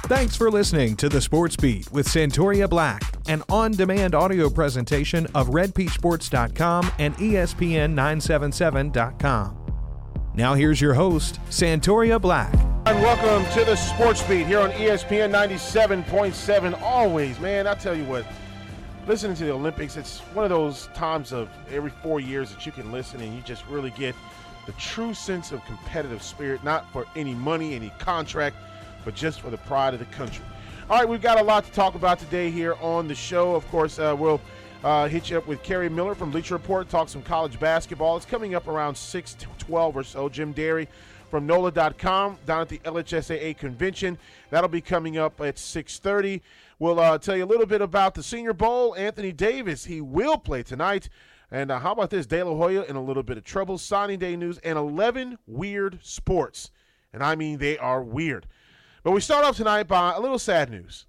Thanks for listening to The Sports Beat with Santoria Black, an on-demand audio presentation of RedPeachSports.com and ESPN977.com. Now here's your host, Santoria Black. And welcome to The Sports Beat here on ESPN 97.7. Always, man, I tell you what, listening to the Olympics, it's one of those times of every 4 years that you can listen and you just really get the true sense of competitive spirit, not for any money, any contract, but just for the pride of the country. All right, we've got a lot to talk about today here on the show. Of course, we'll hit you up with Kerry Miller from Bleacher Report, talk some college basketball. It's coming up around 6 to 12 or so. Jim Derry from NOLA.com down at the LHSAA convention. That'll be coming up at 6:30. We'll tell you a little bit about the Senior Bowl. Anthony Davis, he will play tonight. And how about this? De La Hoya in a little bit of trouble. Signing day news and 11 weird sports. And I mean, they are weird. But we start off tonight by a little sad news.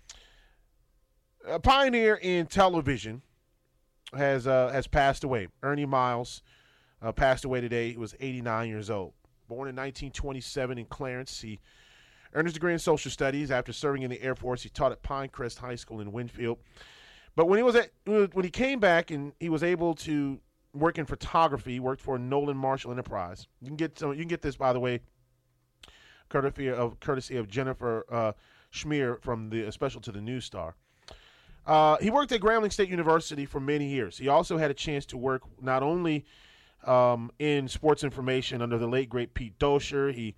A pioneer in television has passed away. Ernie Miles passed away today. He was 89 years old. Born in 1927 in Clarence, he earned his degree in social studies. After serving in the Air Force, he taught at Pinecrest High School in Winfield. But when he came back and he was able to work in photography, he worked for Nolan Marshall Enterprise. You can get this, by the way, courtesy of Jennifer Schmier from the Special to the News Star. He worked at Grambling State University for many years. He also had a chance to work not only in sports information under the late great Pete Dosher. He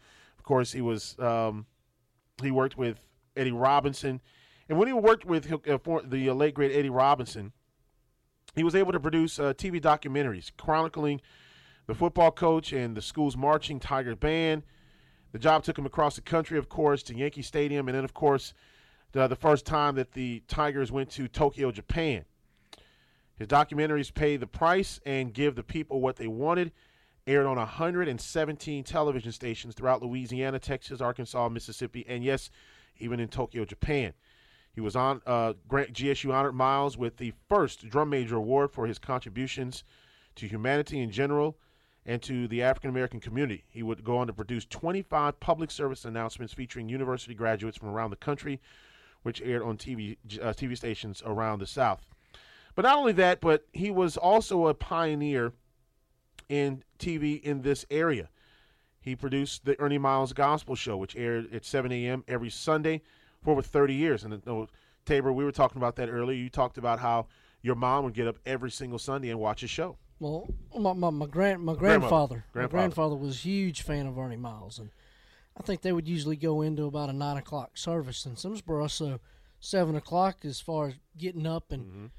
worked with Eddie Robinson. And when he worked with the late, great Eddie Robinson, he was able to produce TV documentaries chronicling the football coach and the school's marching Tiger band. The job took him across the country, of course, to Yankee Stadium, and then, of course, the first time that the Tigers went to Tokyo, Japan. His documentaries pay the price and give the people what they wanted. Aired on 117 television stations throughout Louisiana, Texas, Arkansas, Mississippi, and, yes, even in Tokyo, Japan. He was on GSU honored Miles with the first Drum Major Award for his contributions to humanity in general and to the African-American community. He would go on to produce 25 public service announcements featuring university graduates from around the country, which aired on TV stations around the South. But not only that, but he was also a pioneer in TV in this area. He produced the Ernie Miles Gospel Show, which aired at 7 a.m. every Sunday for over 30 years. And Tabor, we were talking about that earlier. You talked about how your mom would get up every single Sunday and watch his show. Well, my grandfather was a huge fan of Ernie Miles, and I think they would usually go into about a 9 o'clock service in Simsboro, so 7 o'clock as far as getting up. And,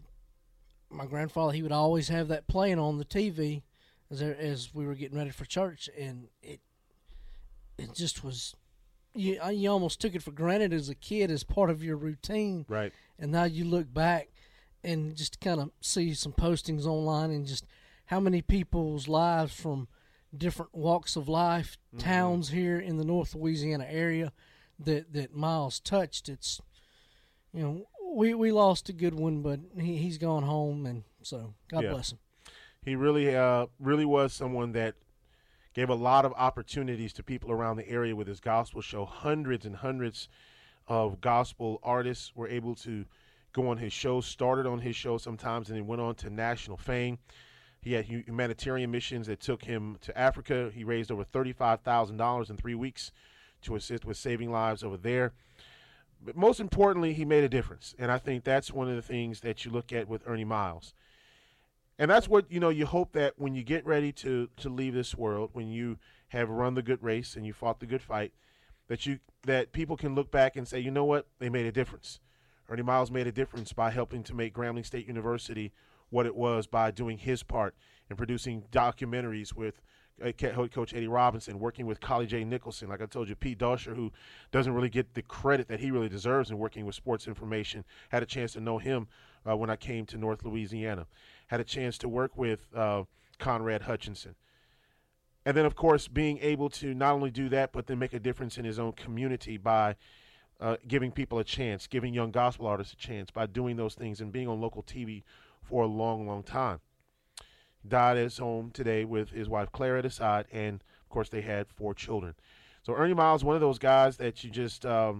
my grandfather, he would always have that playing on the TV as we were getting ready for church, and it just was – you almost took it for granted as a kid as part of your routine. Right. And now you look back and just kind of see some postings online and just how many people's lives from different walks of life, towns here in the North Louisiana area that Miles touched. It's, we lost a good one, but he's gone home, and so God bless him. He really was someone that gave a lot of opportunities to people around the area with his gospel show. Hundreds and hundreds of gospel artists were able to go on his show, started on his show sometimes, and then went on to national fame. He had humanitarian missions that took him to Africa. He raised over $35,000 in 3 weeks to assist with saving lives over there. But most importantly, he made a difference, and I think that's one of the things that you look at with Ernie Miles. And that's what, you hope that when you get ready to leave this world, when you have run the good race and you fought the good fight, that people can look back and say, you know what, they made a difference. Ernie Miles made a difference by helping to make Grambling State University what it was by doing his part in producing documentaries with Coach Eddie Robinson, working with Collie J. Nicholson. Like I told you, Pete Dosher, who doesn't really get the credit that he really deserves in working with sports information, had a chance to know him when I came to North Louisiana. Had a chance to work with Conrad Hutchinson. And then, of course, being able to not only do that, but then make a difference in his own community by giving people a chance, giving young gospel artists a chance by doing those things and being on local TV for a long, long time. Died at his home today with his wife Claire at his side, and, of course, they had 4 children. So Ernie Miles, one of those guys that you just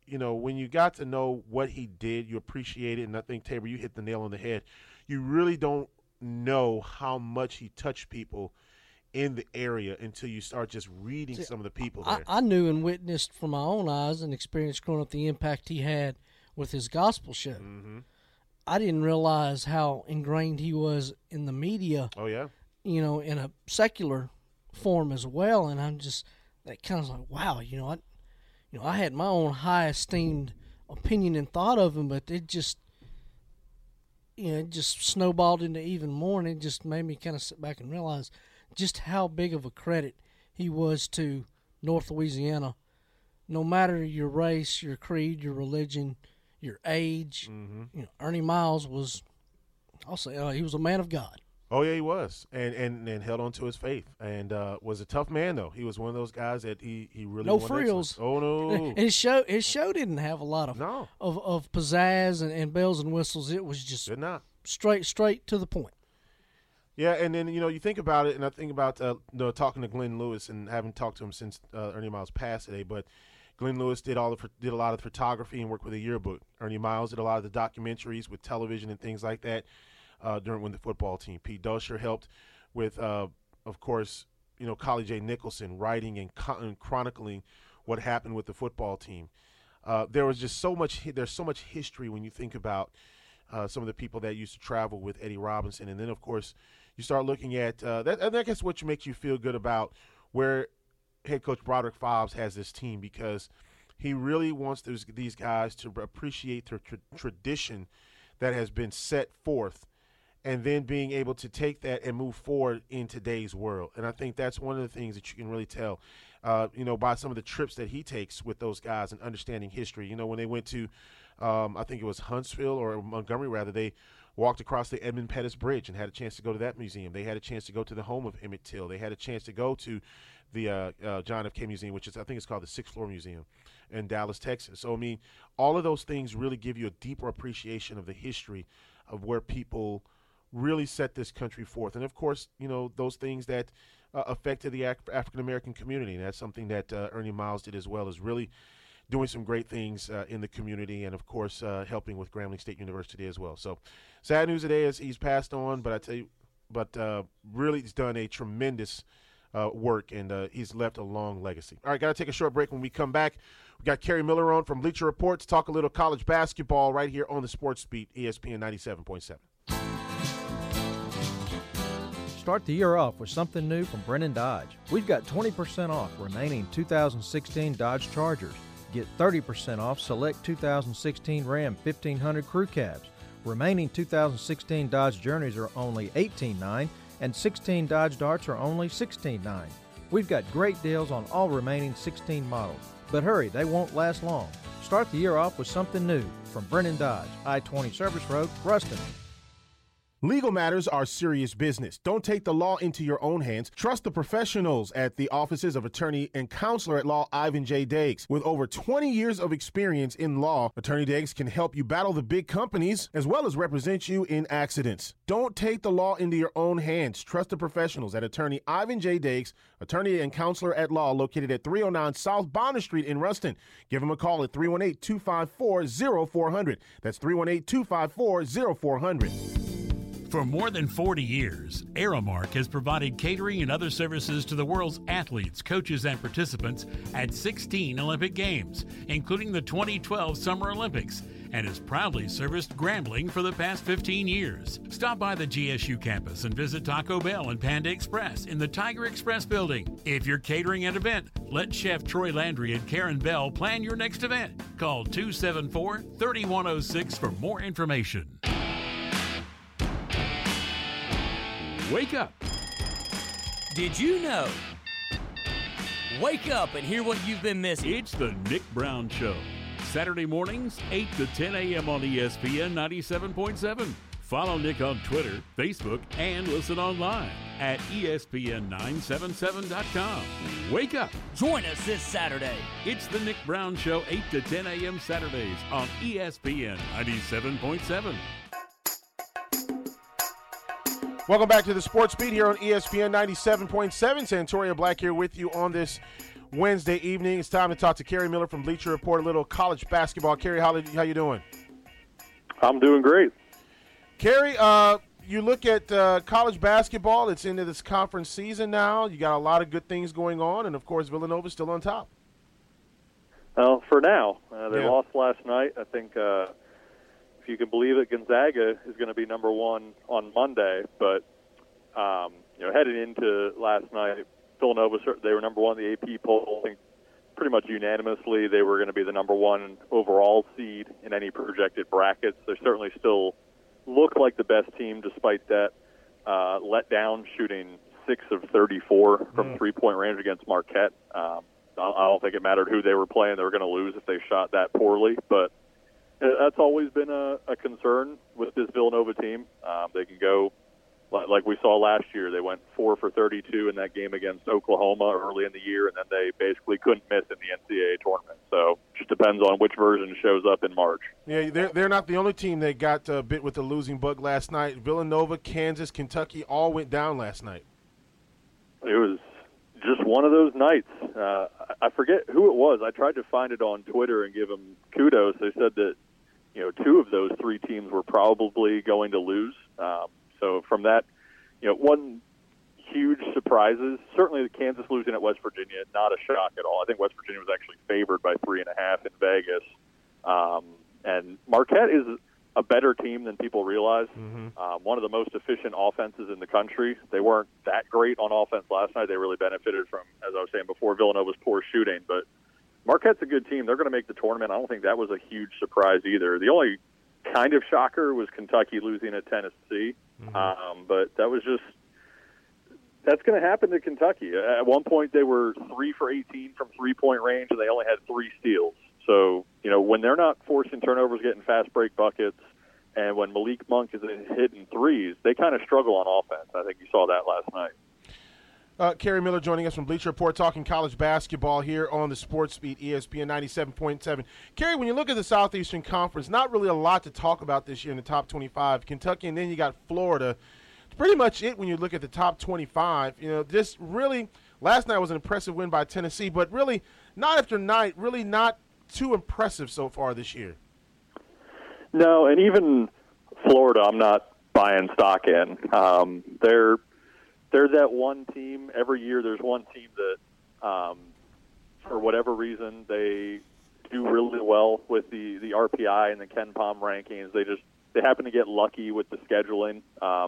when you got to know what he did, you appreciate it. And I think, Tabor, you hit the nail on the head. You really don't know how much he touched people in the area until you start just reading some of the people there. I knew and witnessed from my own eyes and experienced growing up the impact he had with his gospel show. Mm-hmm. I didn't realize how ingrained he was in the media. Oh, yeah. In a secular form as well. And I'm just that kind of like, wow, I had my own high esteemed opinion and thought of him, but it just snowballed into even more, and it just made me kind of sit back and realize just how big of a credit he was to North Louisiana, no matter your race, your creed, your religion, your age. Mm-hmm. Ernie Miles he was a man of God. Oh, yeah, he was, and held on to his faith, and was a tough man, though. He was one of those guys that he really no frills. Oh, no. His show didn't have a lot of pizzazz and bells and whistles. It was just straight to the point. Yeah, and then, you think about it, and I think about talking to Glenn Lewis, and haven't talked to him since Ernie Miles passed today, but Glenn Lewis did a lot of photography and worked with a yearbook. Ernie Miles did a lot of the documentaries with television and things like that. When the football team. Pete Dusher helped with, of course, Collie J. Nicholson writing and chronicling what happened with the football team. There's so much history when you think about some of the people that used to travel with Eddie Robinson. And then, of course, you start looking at that. And I guess what makes you feel good about where head coach Broderick Fobbs has this team, because he really wants these guys to appreciate their tradition that has been set forth, and then being able to take that and move forward in today's world. And I think that's one of the things that you can really tell, by some of the trips that he takes with those guys and understanding history. When they went to, I think it was Huntsville or Montgomery, rather, they walked across the Edmund Pettus Bridge and had a chance to go to that museum. They had a chance to go to the home of Emmett Till. They had a chance to go to the John F. K. Museum, which is, I think it's called the Sixth Floor Museum in Dallas, Texas. So, all of those things really give you a deeper appreciation of the history of where people really set this country forth. And, of course, those things that affected the African-American community. And that's something that Ernie Miles did as well, is really doing some great things in the community, and, of course, helping with Grambling State University as well. So sad news today is he's passed on, but I tell you, really he's done a tremendous work, and he's left a long legacy. All right, got to take a short break. When we come back, we got Kerry Miller on from Bleacher Report to talk a little college basketball right here on the Sports Beat, ESPN 97.7. Start the year off with something new from Brennan Dodge. We've got 20% off remaining 2016 Dodge Chargers. Get 30% off select 2016 Ram 1500 crew cabs. Remaining 2016 Dodge Journeys are only $18,900, and 16 Dodge Darts are only $16,900. We've got great deals on all remaining 16 models. But hurry, they won't last long. Start the year off with something new from Brennan Dodge, I-20 Service Road, Ruston. Legal matters are serious business. Don't take the law into your own hands. Trust the professionals at the offices of attorney and counselor at law Ivan J. Diggs. With over 20 years of experience in law, Attorney Diggs can help you battle the big companies as well as represent you in accidents. Don't take the law into your own hands. Trust the professionals at attorney Ivan J. Diggs, attorney and counselor at law, located at 309 South Bonner Street in Ruston. Give him a call at 318-254-0400. That's 318-254-0400. For more than 40 years, Aramark has provided catering and other services to the world's athletes, coaches, and participants at 16 Olympic Games, including the 2012 Summer Olympics, and has proudly serviced Grambling for the past 15 years. Stop by the GSU campus and visit Taco Bell and Panda Express in the Tiger Express building. If you're catering an event, let Chef Troy Landry and Karen Bell plan your next event. Call 274-3106 for more information. Wake up. Did you know? Wake up and hear what you've been missing. It's the Nick Brown Show. Saturday mornings, 8 to 10 a.m. on ESPN 97.7. Follow Nick on Twitter, Facebook, and listen online at ESPN977.com. Wake up. Join us this Saturday. It's the Nick Brown Show, 8 to 10 a.m. Saturdays on ESPN 97.7. Welcome back to the Sports Beat here on ESPN 97.7. Santoria Black here with you on this Wednesday evening. It's time to talk to Kerry Miller from Bleacher Report, a little college basketball. Kerry, how you doing? I'm doing great. Kerry, you look at college basketball. It's into this conference season now. You got a lot of good things going on, and, of course, Villanova's still on top. Well, for now. They lost last night. I think, if you can believe it, Gonzaga is going to be number one on Monday. But, heading into last night, Villanova, they were number one in the AP poll. I think pretty much unanimously they were going to be the number one overall seed in any projected brackets. They certainly still look like the best team despite that letdown, shooting 6 of 34 from three-point range against Marquette. I don't think it mattered who they were playing. They were going to lose if they shot that poorly. But that's always been a concern with this Villanova team. They can go, like we saw last year, they went 4 for 32 in that game against Oklahoma early in the year, and then they basically couldn't miss in the NCAA tournament. So it just depends on which version shows up in March. Yeah, they're not the only team that got bit with the losing bug last night. Villanova, Kansas, Kentucky all went down last night. It was just one of those nights. I forget who it was. I tried to find it on Twitter and give them kudos. They said that 2 of those 3 teams were probably going to lose. So from that, one huge surprises. Certainly the Kansas losing at West Virginia, not a shock at all. I think West Virginia was actually favored by 3.5 in Vegas. And Marquette is a better team than people realize. One of the most efficient offenses in the country. They weren't that great on offense last night. They really benefited from, as I was saying before, Villanova's poor shooting. But Marquette's a good team. They're going to make the tournament. I don't think that was a huge surprise either. The only kind of shocker was Kentucky losing at Tennessee. But that's going to happen to Kentucky. At one point, they were 3 for 18 from three-point range, and they only had 3 steals. So, when they're not forcing turnovers, getting fast break buckets, and when Malik Monk is hitting threes, they kind of struggle on offense. I think you saw that last night. Kerry Miller joining us from Bleacher Report, talking college basketball here on the Sports Beat, ESPN 97.7. Kerry, when you look at the Southeastern Conference, not really a lot to talk about this year in the top 25. Kentucky, and then you got Florida. It's pretty much it when you look at the top 25. Just really, last night was an impressive win by Tennessee, but really, night after night, really not too impressive so far this year. No, and even Florida, I'm not buying stock in. They're that one team. Every year there's one team that, for whatever reason, they do really well with the RPI and the KenPom rankings. They happen to get lucky with the scheduling.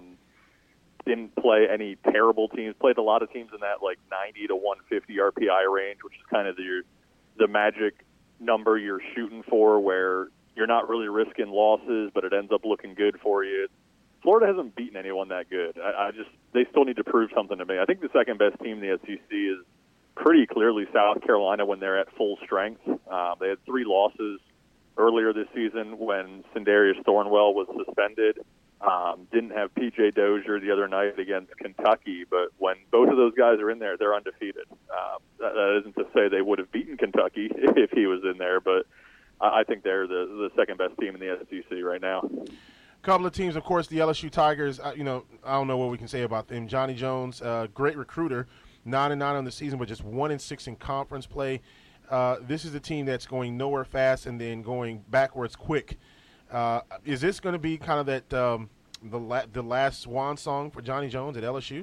Didn't play any terrible teams. Played a lot of teams in that 90 to 150 RPI range, which is kind of the magic number you're shooting for, where you're not really risking losses, but it ends up looking good for you. Florida hasn't beaten anyone that good. They still need to prove something to me. I think the second best team in the SEC is pretty clearly South Carolina when they're at full strength. They had 3 losses earlier this season when Sindarius Thornwell was suspended. Didn't have P.J. Dozier the other night against Kentucky, but when both of those guys are in there, they're undefeated. That isn't to say they would have beaten Kentucky if he was in there, but I think they're the second best team in the SEC right now. Couple of teams, of course, the LSU Tigers. I don't know what we can say about them. Johnny Jones, great recruiter, 9-9 on the season, but just 1-6 in conference play. This is a team that's going nowhere fast and then going backwards quick. Is this going to be kind of that the last swan song for Johnny Jones at LSU?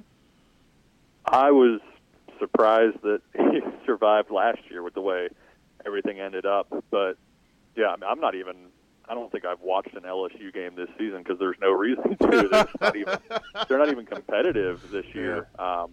I was surprised that he survived last year with the way everything ended up, but yeah, I don't think I've watched an LSU game this season because there's no reason to. They're not even competitive this year.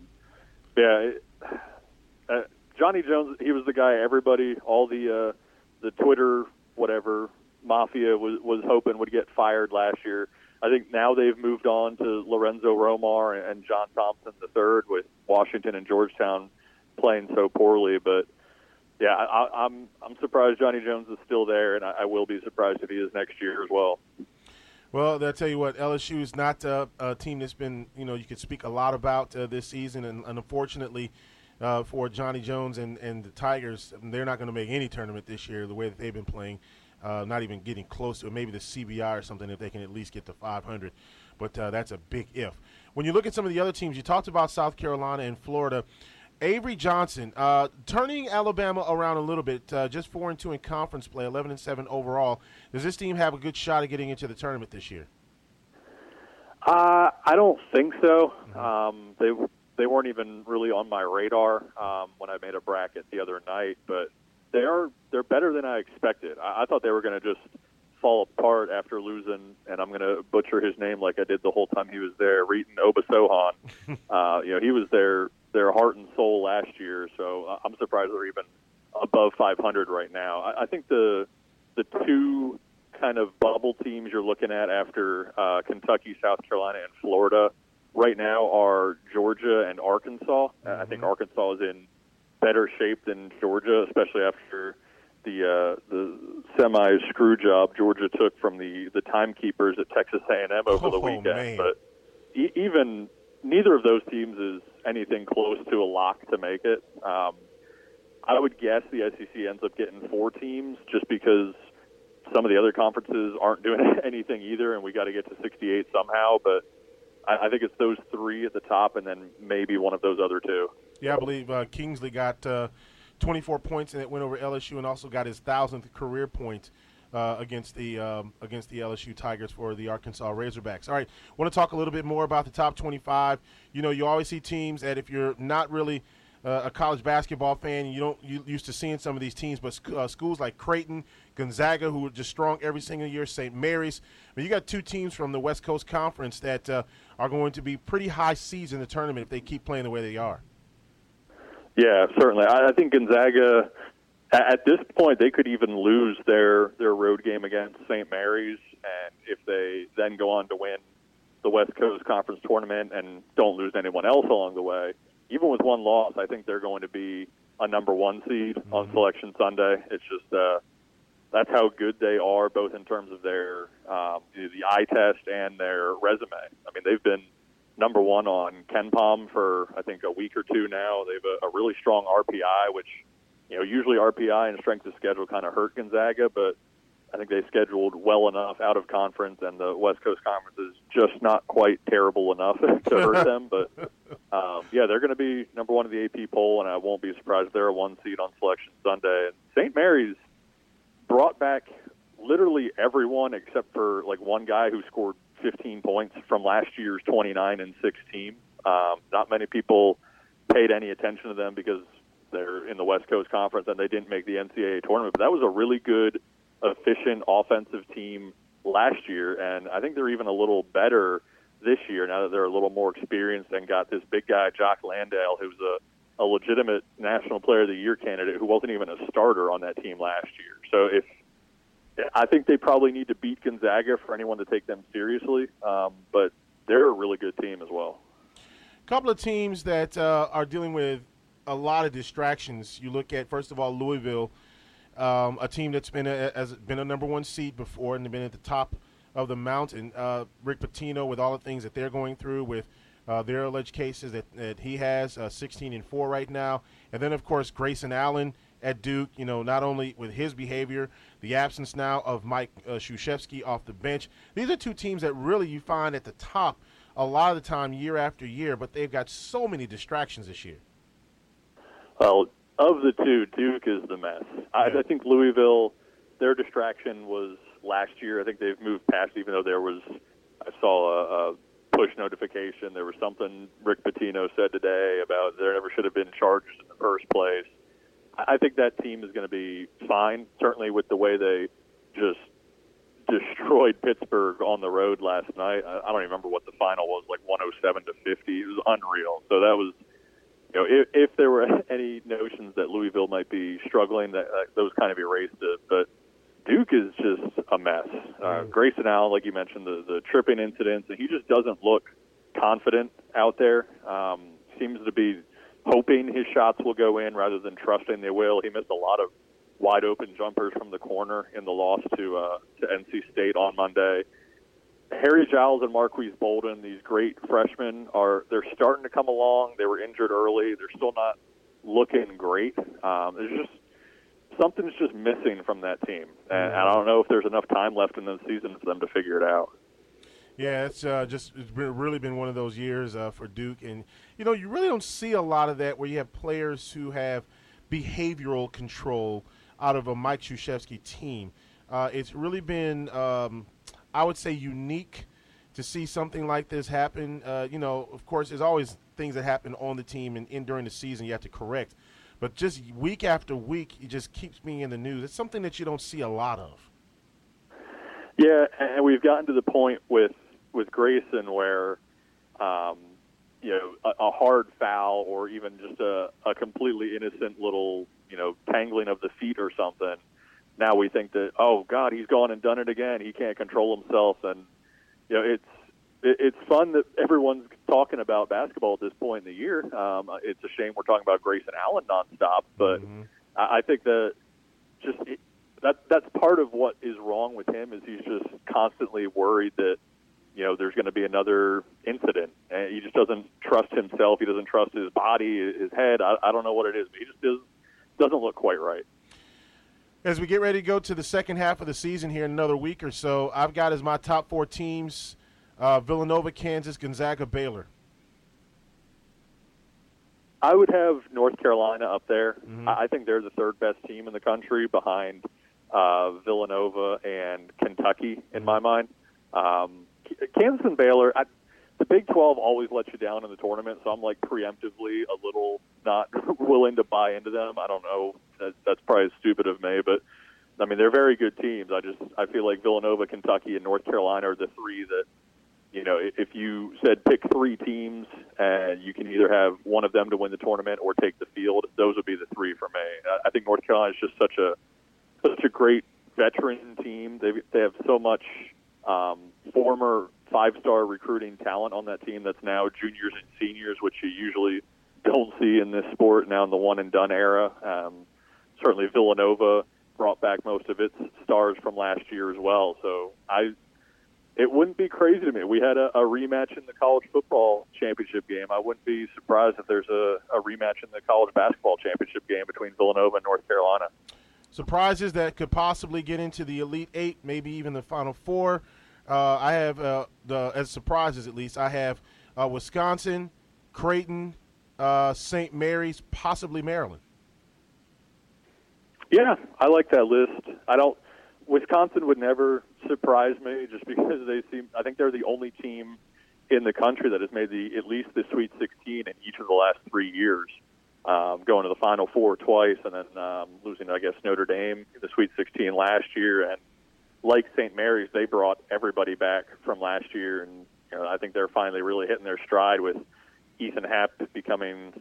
Johnny Jones, he was the guy everybody, all the Twitter whatever mafia was hoping would get fired last year. I think now they've moved on to Lorenzo Romar and John Thompson III with Washington and Georgetown playing so poorly, but. Yeah, I'm surprised Johnny Jones is still there, and I will be surprised if he is next year as well. Well, I'll tell you what, LSU is not a team that's been, you could speak a lot about this season, and unfortunately for Johnny Jones and the Tigers, they're not going to make any tournament this year the way that they've been playing, not even getting close to it. Maybe the CBI or something if they can at least get to 500, but that's a big if. When you look at some of the other teams, you talked about South Carolina and Florida. Avery Johnson, turning Alabama around a little bit, just 4-2 in conference play, 11-7 overall. Does this team have a good shot at getting into the tournament this year? I don't think so. They weren't even really on my radar when I made a bracket the other night, but they're better than I expected. I thought they were going to just fall apart after losing, and I'm going to butcher his name like I did the whole time he was there, Reeton Obasohan. He was their heart and soul last year, so I'm surprised they're even above 500 right now. I think the two kind of bubble teams you're looking at after Kentucky, South Carolina, and Florida right now are Georgia and Arkansas. I think Arkansas is in better shape than Georgia, especially after the semi-screw job Georgia took from the timekeepers at Texas A&M over the weekend. Man. But even neither of those teams is anything close to a lock to make it. I would guess the SEC ends up getting 4 teams just because some of the other conferences aren't doing anything either, and we got to get to 68 somehow. But I think it's those 3 at the top and then maybe one of those other 2. Yeah, I believe Kingsley got 24 points, and it went over LSU, and also got his 1,000th career point against the LSU Tigers for the Arkansas Razorbacks. All right, want to talk a little bit more about the top 25. You always see teams that if you're not really a college basketball fan, you used to seeing some of these teams, but schools like Creighton, Gonzaga, who are just strong every single year, St. Mary's. I mean, you got 2 teams from the West Coast Conference that are going to be pretty high seeds in the tournament if they keep playing the way they are. Yeah, certainly. I think Gonzaga, at this point, they could even lose their road game against St. Mary's, and if they then go on to win the West Coast Conference tournament and don't lose anyone else along the way, even with one loss, I think they're going to be a number 1 seed on Selection Sunday. It's just that's how good they are, both in terms of their the eye test and their resume. I mean, they've been number 1 on KenPom for, I think, a week or 2 now. They have a really strong RPI, which, usually RPI and strength of schedule kind of hurt Gonzaga, but I think they scheduled well enough out of conference, and the West Coast Conference is just not quite terrible enough to hurt them. But, they're going to be number 1 in the AP poll, and I won't be surprised if they're a 1 seed on Selection Sunday. And St. Mary's brought back literally everyone except for, one guy who scored 15 points from last year's 29-6 team. Not many people paid any attention to them because they're in the West Coast Conference and they didn't make the NCAA tournament. But that was a really good, efficient offensive team last year, and I think they're even a little better this year now that they're a little more experienced and got this big guy, Jock Landale, who's a legitimate National Player of the Year candidate who wasn't even a starter on that team last year. So I think they probably need to beat Gonzaga for anyone to take them seriously, but they're a really good team as well. A couple of teams that are dealing with a lot of distractions. You look at, first of all, Louisville, a team that's been a number 1 seed before and been at the top of the mountain. Rick Pitino, with all the things that they're going through with their alleged cases that he has, 16-4 right now. And then, of course, Grayson Allen at Duke, not only with his behavior, the absence now of Mike Krzyzewski off the bench. These are 2 teams that really you find at the top a lot of the time year after year, but they've got so many distractions this year. Well, of the 2, Duke is the mess. I think Louisville, their distraction was last year. I think they've moved past, even though I saw a push notification. There was something Rick Pitino said today about there never should have been charges in the first place. I think that team is going to be fine, certainly with the way they just destroyed Pittsburgh on the road last night. I don't even remember what the final was, 107-50. It was unreal. So that was, if there were any notions that Louisville might be struggling, those kind of erased it. But Duke is just a mess. Grayson Allen, like you mentioned, the tripping incidents, and he just doesn't look confident out there. Seems to be hoping his shots will go in rather than trusting they will. He missed a lot of wide-open jumpers from the corner in the loss to NC State on Monday. Harry Giles and Marquise Bolden, these great freshmen, they're starting to come along. They were injured early. They're still not looking great. Something's just missing from that team, and I don't know if there's enough time left in the season for them to figure it out. Yeah, it's really been one of those years for Duke. And, you really don't see a lot of that where you have players who have behavioral control out of a Mike Krzyzewski team. It's really been, I would say, unique to see something like this happen. Of course, there's always things that happen on the team and during the season you have to correct. But just week after week, it just keeps me in the news. It's something that you don't see a lot of. Yeah, and we've gotten to the point with Grayson where, a hard foul or even just a completely innocent little, tangling of the feet or something. Now we think that, oh, God, he's gone and done it again. He can't control himself. And, it's fun that everyone's talking about basketball at this point in the year. It's a shame we're talking about Grayson Allen nonstop, but I think that that's part of what is wrong with him is he's just constantly worried that, there's going to be another incident. And he just doesn't trust himself. He doesn't trust his body, his head. I don't know what it is, but he just doesn't look quite right. As we get ready to go to the second half of the season here in another week or so, I've got as my top 4 teams Villanova, Kansas, Gonzaga, Baylor. I would have North Carolina up there. I think they're the third best team in the country behind Villanova and Kentucky in my mind. Kansas and Baylor, the Big 12 always lets you down in the tournament, so I'm preemptively a little not willing to buy into them. I don't know. That's probably stupid of me, but I mean, they're very good teams. I feel like Villanova, Kentucky, and North Carolina are the three that, if you said pick 3 teams and you can either have one of them to win the tournament or take the field, those would be the 3 for me. I think North Carolina is just such a great veteran team. They have so much former 5-star recruiting talent on that team that's now juniors and seniors, which you usually don't see in this sport now in the one-and-done era. Certainly Villanova brought back most of its stars from last year as well. So it wouldn't be crazy to me. We had a rematch in the college football championship game. I wouldn't be surprised if there's a rematch in the college basketball championship game between Villanova and North Carolina. Surprises that could possibly get into the Elite 8, maybe even the Final 4. I have, as surprises at least, I have Wisconsin, Creighton, St. Mary's, possibly Maryland. Yeah, I like that list. Wisconsin would never surprise me just because I think they're the only team in the country that has made at least the Sweet 16 in each of the last 3 years, going to the Final Four twice and then losing, I guess, Notre Dame in the Sweet 16 last year. And like St. Mary's, they brought everybody back from last year, and I think they're finally really hitting their stride with Ethan Happ becoming,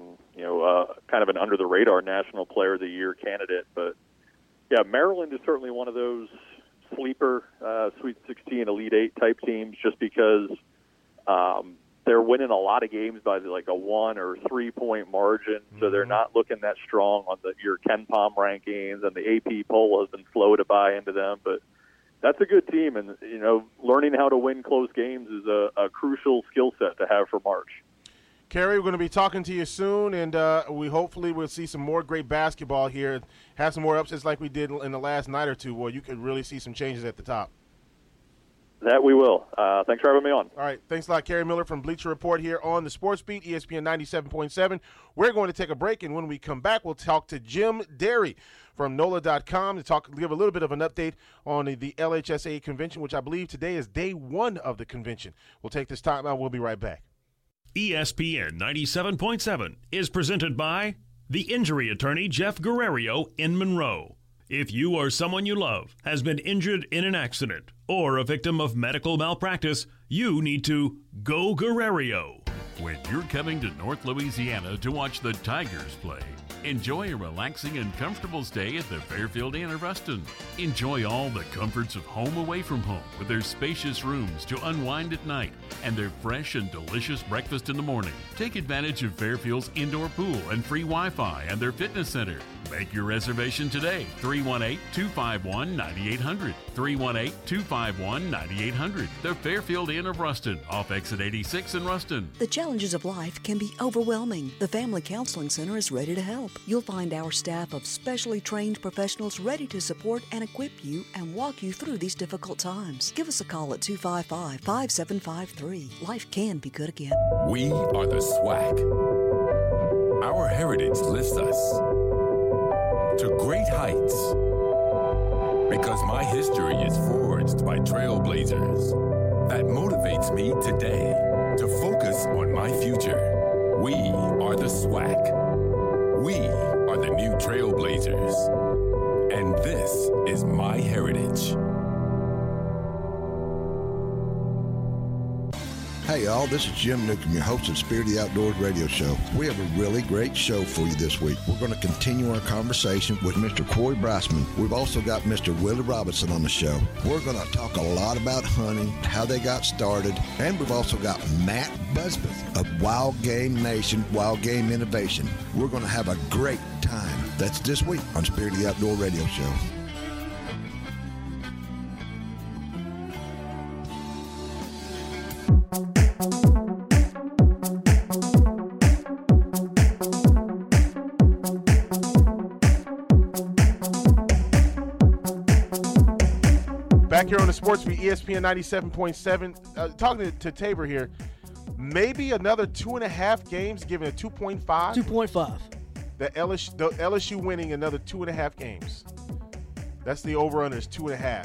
kind of an under-the-radar National Player of the Year candidate. But, yeah, Maryland is certainly one of those sleeper Sweet 16, Elite 8 type teams just because they're winning a lot of games by a 1 or 3 point margin, so they're not looking that strong on your Ken Pom rankings, and the AP poll has been slow to buy into them. But that's a good team, and learning how to win close games is a crucial skill set to have for March. Kerry, we're going to be talking to you soon, and we hopefully will see some more great basketball here, have some more upsets like we did in the last night or two, where you could really see some changes at the top. That we will. Thanks for having me on. All right. Thanks a lot, Kerry Miller from Bleacher Report here on the Sports Beat, ESPN 97.7. We're going to take a break, and when we come back, we'll talk to Jim Derry from NOLA.com to give a little bit of an update on the LHSAA convention, which I believe today is day 1 of the convention. We'll take this time out. We'll be right back. ESPN 97.7 is presented by the injury attorney Jeff Guerrero in Monroe. If you or someone you love has been injured in an accident or a victim of medical malpractice, you need to go Guerrero. When you're coming to North Louisiana to watch the Tigers play, enjoy a relaxing and comfortable stay at the Fairfield Inn of Ruston. Enjoy all the comforts of home away from home with their spacious rooms to unwind at night and their fresh and delicious breakfast in the morning. Take advantage of Fairfield's indoor pool and free Wi-Fi and their fitness center. Make your reservation today, 318-251-9800, 318-251-9800. The Fairfield Inn of Ruston, off exit 86 in Ruston. The challenges of life can be overwhelming. The Family Counseling Center is ready to help. You'll find our staff of specially trained professionals ready to support and equip you and walk you through these difficult times. Give us a call at 255-5753. Life can be good again. We are the SWAC. Our heritage lifts us to great heights, because my history is forged by trailblazers. That motivates me today to focus on my future. We are the SWAC. We are the new trailblazers. And this is my heritage. Hey y'all, this is Jim Newcomb, your host of Spirit of the Outdoors radio show. We have a really great show for you this week. We're going to continue our conversation with Mr. Corey Brassman. We've also got Mr. Willie Robinson on the show. We're going to talk a lot about hunting, how they got started, and we've also got Matt Busbeth of Wild Game Nation, Wild Game Innovation. We're going to have a great time. That's this week on Spirit of the Outdoor radio show. Back here on the Sports Beat, ESPN 97.7. Talking to Tabor here, maybe another 2.5 games, giving a 2.5. 2.5. The LSU winning another 2.5 games. That's the over-under is 2.5.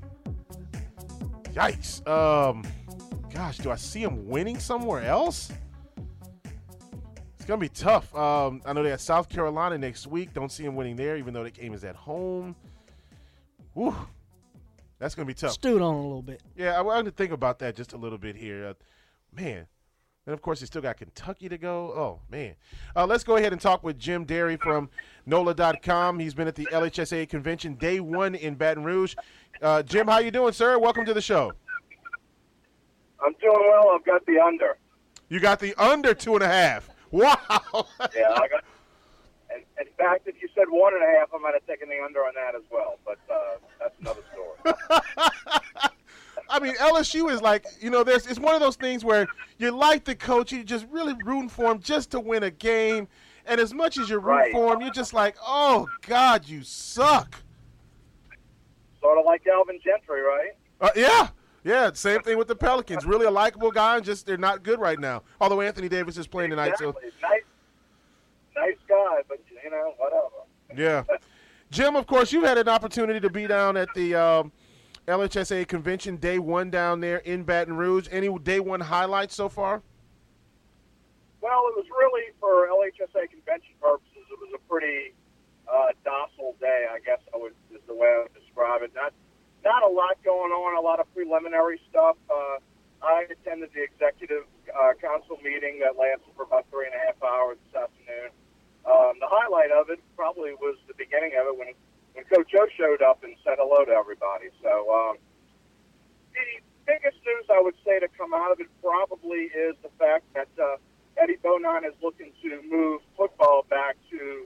Yikes. Gosh, do I see them winning somewhere else? It's going to be tough. I know they have South Carolina next week. Don't see them winning there, even though the game is at home. Whew. That's going to be tough. Stewed on a little bit. Yeah, I wanted to think about that just a little bit here. Man. And, of course, they still got Kentucky to go. Oh, man. Let's go ahead and talk with Jim Derry from NOLA.com. He's been at the LHSA convention day one in Baton Rouge. Jim, how you doing, sir? Welcome to the show. I'm doing well. I've got the under. You got the under 2.5. Wow. Yeah, I got. And in fact, if you said 1.5, I might have taken the under on that as well. But that's another story. I mean, LSU is like, it's one of those things where you like the coach, you're just really rooting for him just to win a game. And as much as you're rooting for him, you're just like, oh, God, you suck. Sort of like Alvin Gentry, right? Yeah. Yeah, same thing with the Pelicans. Really a likable guy, and just they're not good right now. Although Anthony Davis is playing tonight. So. Nice guy, but, whatever. Yeah. Jim, of course, you had an opportunity to be down at the LHSA convention day one down there in Baton Rouge. Any day one highlights so far? Well, it was really, for LHSA convention purposes, it was a pretty docile day, I guess is the way I would describe it. Not a lot going on, a lot of preliminary stuff. I attended the executive council meeting that lasted for about 3.5 hours this afternoon. The highlight of it probably was the beginning of it when Coach O showed up and said hello to everybody. So the biggest news I would say to come out of it probably is the fact that Eddie Bonon is looking to move football back to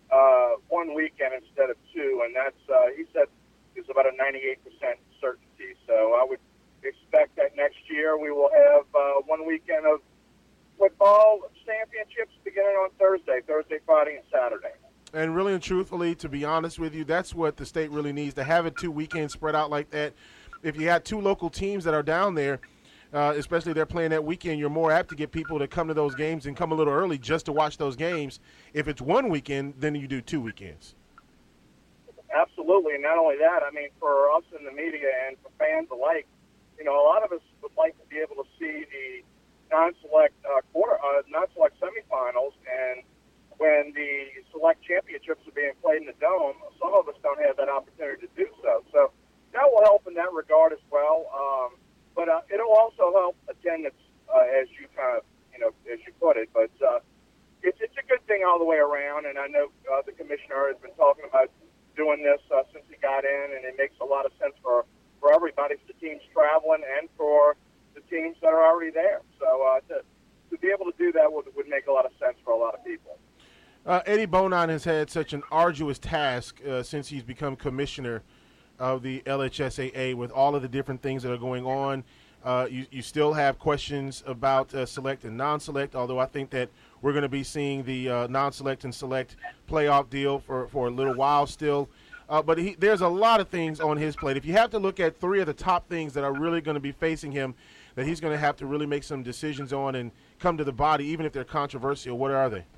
1 weekend instead of 2, and that's he said is about a 98% certainty. So I would expect that next year we will have 1 weekend of football championships beginning on Thursday, Friday, and Saturday. And really and truthfully, to be honest with you, that's what the state really needs, to have it 2 weekends spread out like that. If you had 2 local teams that are down there, especially if they're playing that weekend, you're more apt to get people to come to those games and come a little early just to watch those games. If it's 1 weekend, then you do 2 weekends. Absolutely, and not only that, I mean, for us in the media and for fans alike, a lot of us would like to be able to see the non-select non-select semifinals, and when the select championships are being played in the Dome, some of us don't have that opportunity to do so. So that will help in that regard as well. But it'll also help attendance, as you kind of, as you put it. But it's a good thing all the way around, and I know the commissioner has been talking about doing this since he got in, and it makes a lot of sense for everybody, for the teams traveling and for the teams that are already there. So to be able to do that would make a lot of sense for a lot of people. Eddie Bonin has had such an arduous task since he's become commissioner of the LHSAA with all of the different things that are going on. You still have questions about select and non-select, although I think that we're going to be seeing the non-select and select playoff deal for a little while still. But there's a lot of things on his plate. If you have to look at three of the top things that are really going to be facing him that he's going to have to really make some decisions on and come to the body, even if they're controversial, what are they?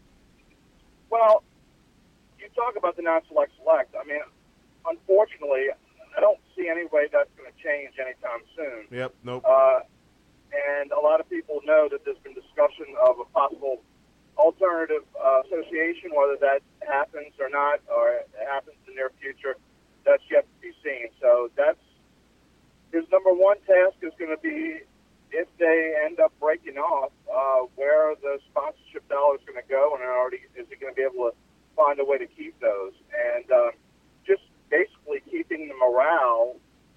Well, you talk about the non-select select. I mean, unfortunately, I don't see any way that's going to change anytime soon. Yep, nope. And a lot of people know that there's been discussion of a possible alternative association, whether that happens or not, or it happens in the near future, that's yet to be seen. So his number one task is going to be, if they end up breaking off, where the sponsorship dollar is going to go, and is he going to be able to find a way to keep those? And just basically keeping the morale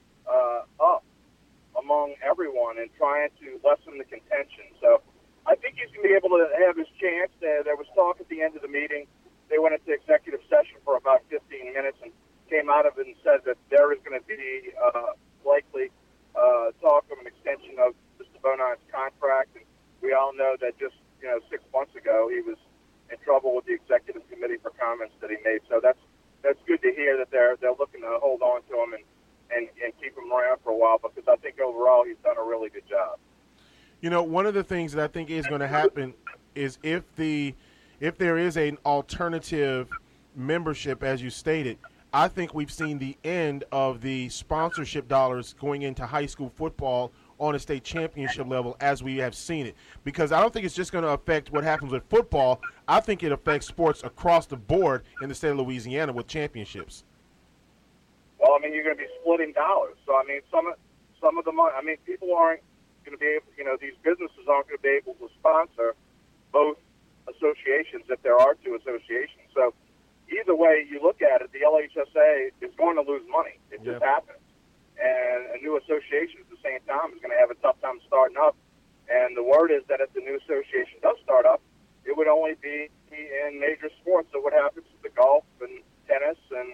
up among everyone and trying to lessen the contention. So I think he's going to be able to have his chance. There was talk at the end of the meeting. They went into executive session for about 15 minutes and came out of it and said that there is going to be likely talk of an extension of Mr. Bonin's contract. And we all know that just 6 months ago he was in trouble with the executive committee for comments that he made. So that's good to hear that they're looking to hold on to him and keep him around for a while, because I think overall he's done a really good job. One of the things that I think is going to happen is if there is an alternative membership, as you stated, I think we've seen the end of the sponsorship dollars going into high school football on a state championship level as we have seen it. Because I don't think it's just going to affect what happens with football. I think it affects sports across the board in the state of Louisiana with championships. Well, I mean, you're going to be splitting dollars. So, I mean, some of the money, I mean, people aren't going to be able, these businesses aren't going to be able to sponsor both associations if there are two associations. So either way you look at it, the LHSA is going to lose money. It just happens. And a new association at the same time is going to have a tough time starting up. And the word is that if the new association does start up, it would only be in major sports. So what happens to the golf and tennis and,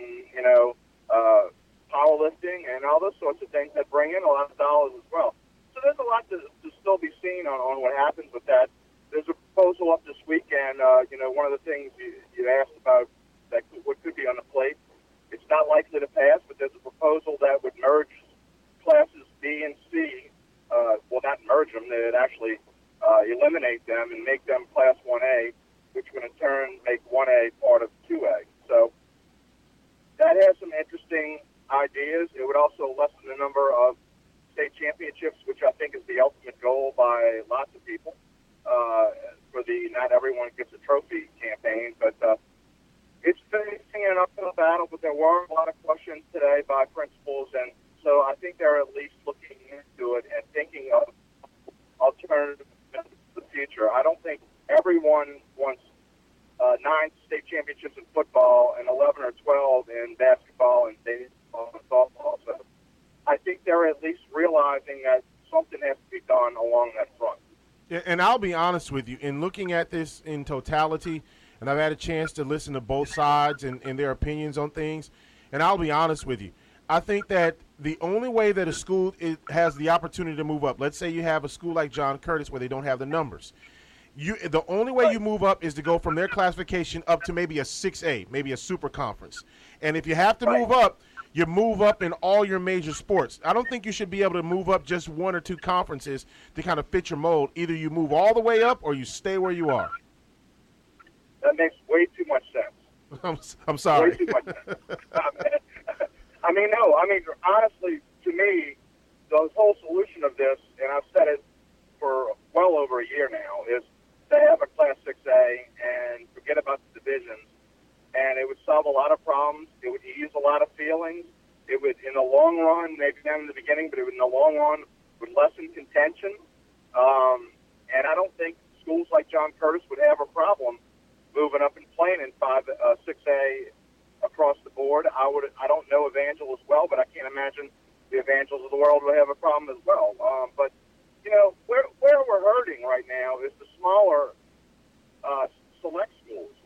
powerlifting and all those sorts of things that bring in a lot of dollars as well. So there's a lot to still be seen on what happens with that. There's a proposal up this weekend. One of the things you asked about that what could be on the plate, it's not likely to pass, but there's a proposal that would merge classes B and C. Well, not merge them. They'd actually eliminate them and make them Class 1A, which would in turn make 1A part of 2A. So that has some interesting ideas. It would also lessen the number of state championships, which I think is the ultimate goal by lots of people for the not everyone gets a trophy campaign. But it's facing an uphill battle, but there were a lot of questions today by principals, and so I think they're at least looking into it and thinking of alternatives in the future. I don't think everyone wants 9 state championships in football and 11 or 12 in basketball and baseball and softball. So I think they're at least realizing that something has to be done along that front. Yeah, and I'll be honest with you, in looking at this in totality, and I've had a chance to listen to both sides and their opinions on things, and I'll be honest with you, I think that the only way that a school has the opportunity to move up, let's say you have a school like John Curtis where they don't have the numbers, the only way you move up is to go from their classification up to maybe a 6A, maybe a super conference. And if you have to move up, you move up in all your major sports. I don't think you should be able to move up just 1 or 2 conferences to kind of fit your mold. Either you move all the way up or you stay where you are. That makes way too much sense. I'm sorry. Way too much sense. No. Honestly, to me, the whole solution of this, and I've said it for well over a year now, is to have a Class 6A and forget about the divisions. And it would solve a lot of problems. It would ease a lot of feelings. It would, in the long run, maybe not in the beginning, but it would, in the long run, would lessen contention. And I don't think schools like John Curtis would have a problem moving up and playing in 6A across the board. I don't know Evangel as well, but I can't imagine the Evangels of the world would have a problem as well. But where we're hurting right now is the smaller select schools.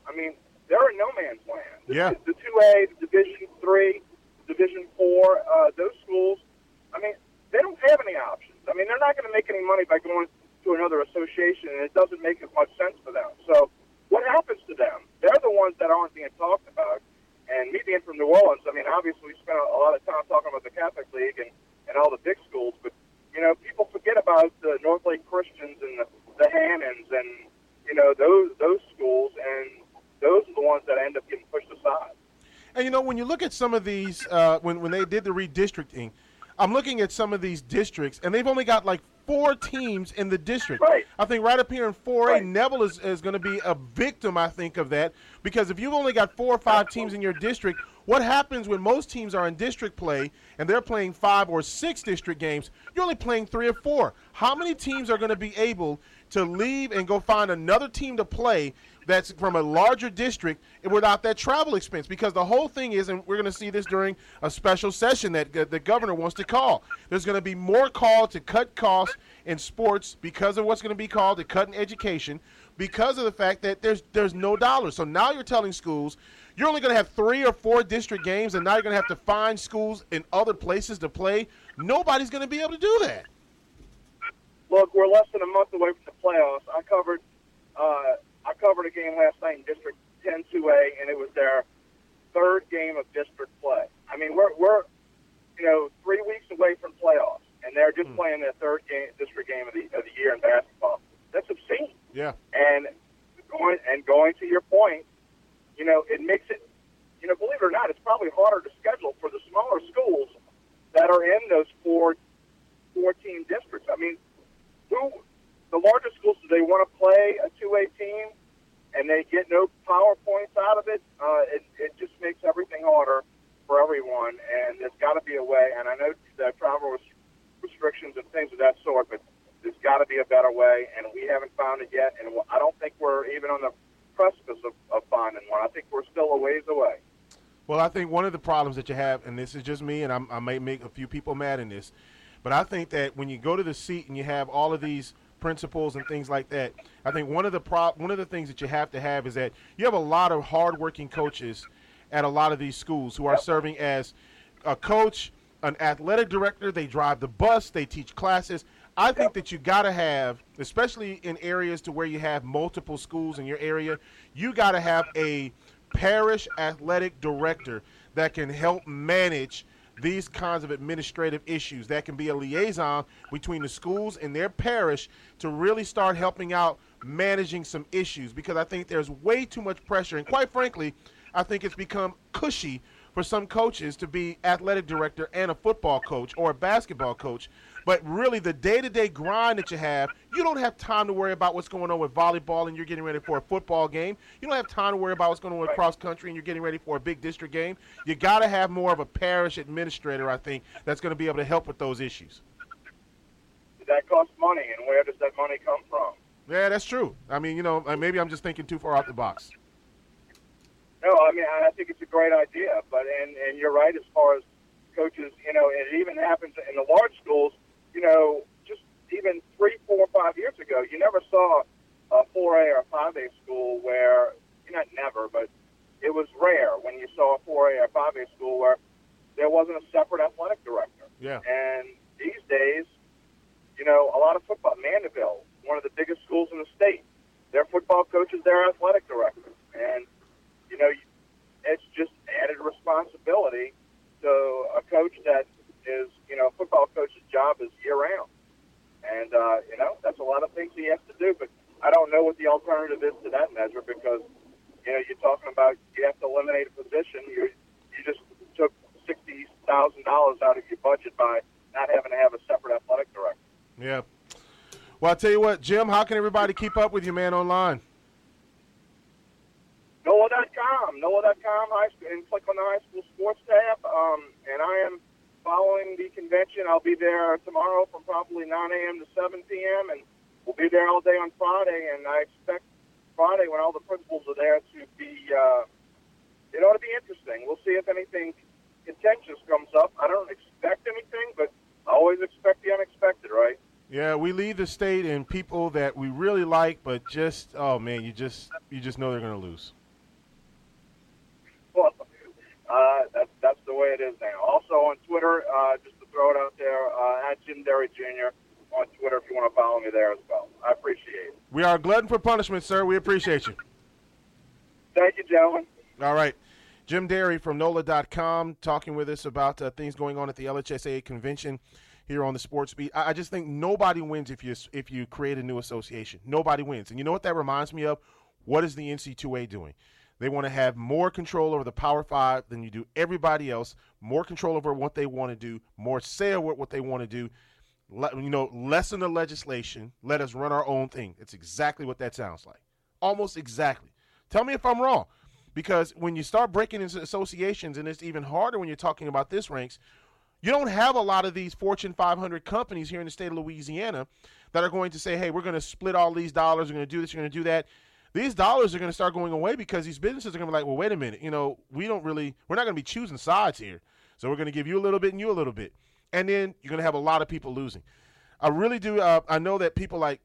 I mean, they're in no man's land. Yeah. The 2A, the Division 3, Division 4, those schools, I mean, they don't have any options. I mean, they're not going to make any money by going to another association, and it doesn't make as much sense for them. So what happens to them? They're the ones that aren't being talked about. And me being from New Orleans, I mean, obviously we spent a lot of time talking about the Catholic League and all the big schools, but, you know, people forget about the North Lake Christians and the Hannons and, you know, those schools, and those are the ones that end up getting pushed aside. And, you know, when you look at some of these, when they did the redistricting, I'm looking at some of these districts, and they've only got like 4 teams in the district. Right. I think right up here in 4A, Right. Neville is going to be a victim, I think, of that, because if you've only got 4 or 5 teams in your district, what happens when most teams are in district play and they're playing 5 or 6 district games, you're only playing 3 or 4. How many teams are going to be able to leave and go find another team to play that's from a larger district without that travel expense? Because the whole thing is, and we're going to see this during a special session that the governor wants to call, there's going to be more call to cut costs in sports because of what's going to be called a cut in education, because of the fact that there's no dollars. So now you're telling schools you're only going to have 3 or 4 district games, and now you're going to have to find schools in other places to play. Nobody's going to be able to do that. Look, we're less than a month away from the playoffs. I covered a game last night in District 10 2A, and it was their 3rd game of district play. I mean, we're 3 weeks away from playoffs, and they're just playing their 3rd district game of the year in basketball. That's obscene. Yeah. And going to your point, you know, it makes it, you know, believe it or not, it's probably harder to schedule for the smaller schools that are in those 14 districts. I mean, the larger schools, do they want to play a 2A team and they get no power points out of it? It just makes everything harder for everyone, and there's got to be a way. And I know that travel restrictions and things of that sort, but there's got to be a better way, and we haven't found it yet. And I don't think we're even on the precipice of finding one. I think we're still a ways away. Well, I think one of the problems that you have, and this is just me, and I may make a few people mad in this, but I think that when you go to the seat and you have all of these principals and things like that, I think one of the things that you have to have is that you have a lot of hardworking coaches at a lot of these schools who are serving as a coach, an athletic director. They drive the bus, they teach classes. I think that you got to have, especially in areas to where you have multiple schools in your area, you got to have a parish athletic director that can help manage these kinds of administrative issues, that can be a liaison between the schools and their parish to really start helping out managing some issues, because I think there's way too much pressure. And quite frankly, I think it's become cushy for some coaches to be athletic director and a football coach or a basketball coach. But really the day-to-day grind that you don't have time to worry about what's going on with volleyball and you're getting ready for a football game. You don't have time to worry about what's going on with cross country and you're getting ready for a big district game. You got to have more of a parish administrator, I think, that's going to be able to help with those issues. That costs money, and where does that money come from? Yeah, that's true. I mean, you know, maybe I'm just thinking too far out the box. No, I mean, I think it's a great idea, but and you're right as far as coaches, you know, it even happens in the large schools, you know, just even 3, 4, 5 years ago, you never saw a 4A or a 5A school where, not never, but it was rare when you saw a 4A or 5A school where there wasn't a separate athletic director. Yeah. And these days, you know, a lot of football, Mandeville, one of the biggest schools in the state, their football coach is their athletic director. And, you know, it's just added responsibility to a coach that is, you know, a football coach's job is year-round. And, you know, that's a lot of things he has to do. But I don't know what the alternative is to that measure because, you know, you're talking about you have to eliminate a position. You just took $60,000 out of your budget by not having to have a separate athletic director. Yeah. Well, I'll tell you what, Jim, how can everybody keep up with you, man, online? NOLA.com, and click on the high school sports tab. And I am following the convention. I'll be there tomorrow from probably 9 a.m. to 7 p.m., and we'll be there all day on Friday. And I expect Friday, when all the principals are there, to be, it ought to be interesting. We'll see if anything contentious comes up. I don't expect anything, but I always expect the unexpected, right? Yeah, we leave the state and people that we really like, but just, oh, man, you just know they're going to lose. That's the way it is now. Also on Twitter, just to throw it out there, at Jim Derry Jr. on Twitter if you want to follow me there as well. I appreciate it. We are glutton for punishment, sir. We appreciate you. Thank you, gentlemen. All right. Jim Derry from NOLA.com talking with us about things going on at the LHSAA convention here on the Sports Beat. I just think nobody wins if you create a new association. Nobody wins. And you know what that reminds me of? What is the NC2A doing? They want to have more control over the Power 5 than you do everybody else, more control over what they want to do, more say over what they want to do. Lessen the legislation. Let us run our own thing. It's exactly what that sounds like. Almost exactly. Tell me if I'm wrong. Because when you start breaking into associations, and it's even harder when you're talking about this ranks, you don't have a lot of these Fortune 500 companies here in the state of Louisiana that are going to say, hey, we're going to split all these dollars, we're going to do this, we're going to do that. These dollars are going to start going away because these businesses are going to be like, well, wait a minute, we're not going to be choosing sides here. So we're going to give you a little bit and you a little bit. And then you're going to have a lot of people losing. I really do. I know that people like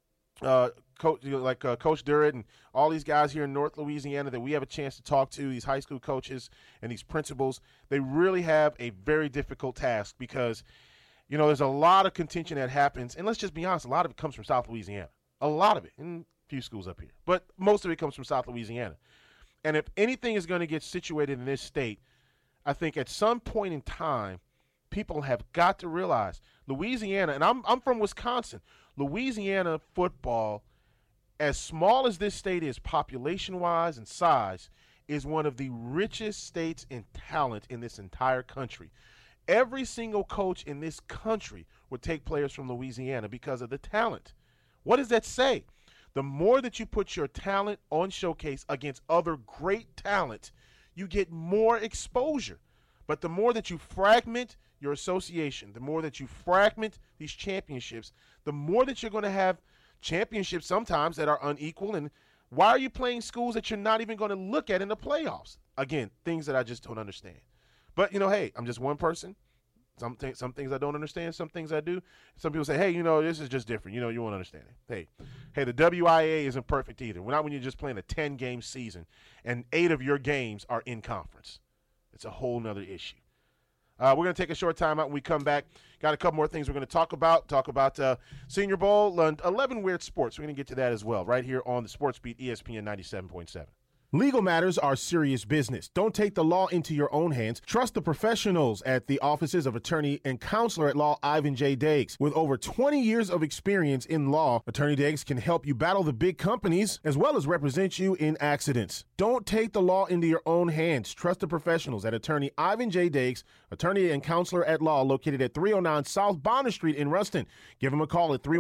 Coach Durrett and all these guys here in North Louisiana that we have a chance to talk to, these high school coaches and these principals, they really have a very difficult task because, there's a lot of contention that happens. And let's just be honest, a lot of it comes from South Louisiana. A lot of it. And a few schools up here. But most of it comes from South Louisiana. And if anything is going to get situated in this state, I think at some point in time, people have got to realize Louisiana, and I'm from Wisconsin, Louisiana football, as small as this state is population-wise and size, is one of the richest states in talent in this entire country. Every single coach in this country would take players from Louisiana because of the talent. What does that say? The more that you put your talent on showcase against other great talent, you get more exposure. But the more that you fragment your association, the more that you fragment these championships, the more that you're going to have championships sometimes that are unequal. And why are you playing schools that you're not even going to look at in the playoffs? Again, things that I just don't understand. But, hey, I'm just one person. Some things I don't understand, some things I do. Some people say, hey, this is just different. You won't understand it. Hey, the WIA isn't perfect either. Not when you're just playing a 10-game season and 8 of your games are in conference. It's a whole nother issue. We're going to take a short time out. When we come back, got a couple more things we're going to talk about Senior Bowl, 11 weird sports. We're going to get to that as well right here on the Sports Beat, ESPN 97.7. Legal matters are serious business. Don't take the law into your own hands. Trust the professionals at the offices of attorney and counselor at law Ivan J. Diggs. With over 20 years of experience in law, Attorney Diggs can help you battle the big companies as well as represent you in accidents. Don't take the law into your own hands. Trust the professionals at attorney Ivan J. Diggs, attorney and counselor at law, located at 309 South Bonner Street in Ruston. Give him a call at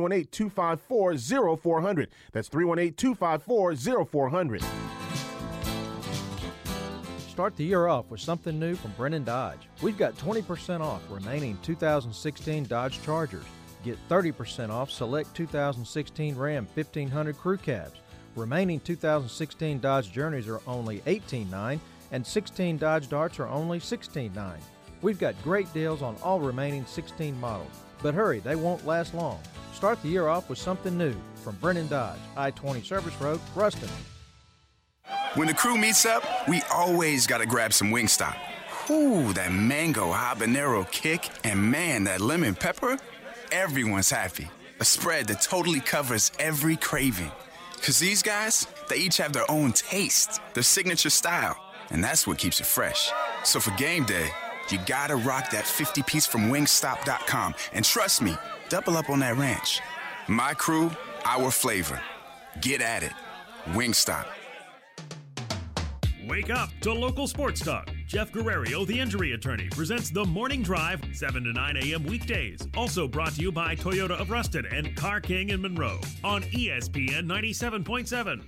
318-254-0400. That's 318-254-0400. Start the year off with something new from Brennan Dodge. We've got 20% off remaining 2016 Dodge Chargers. Get 30% off select 2016 Ram 1500 crew cabs. Remaining 2016 Dodge Journeys are only $18,900 and 16 Dodge Darts are only $16,900. We've got great deals on all remaining 16 models. But hurry, they won't last long. Start the year off with something new from Brennan Dodge, I-20 Service Road, Ruston. When the crew meets up, we always gotta grab some Wingstop. Ooh, that mango habanero kick, and man, that lemon pepper. Everyone's happy. A spread that totally covers every craving. Cause these guys, they each have their own taste, their signature style, and that's what keeps it fresh. So for game day, you gotta rock that 50-piece from Wingstop.com, and trust me, double up on that ranch. My crew, our flavor. Get at it. Wingstop. Wake up to local sports talk. Jeff Guerrero, the injury attorney, presents The Morning Drive, 7 to 9 a.m. weekdays. Also brought to you by Toyota of Ruston and Car King in Monroe on ESPN 97.7.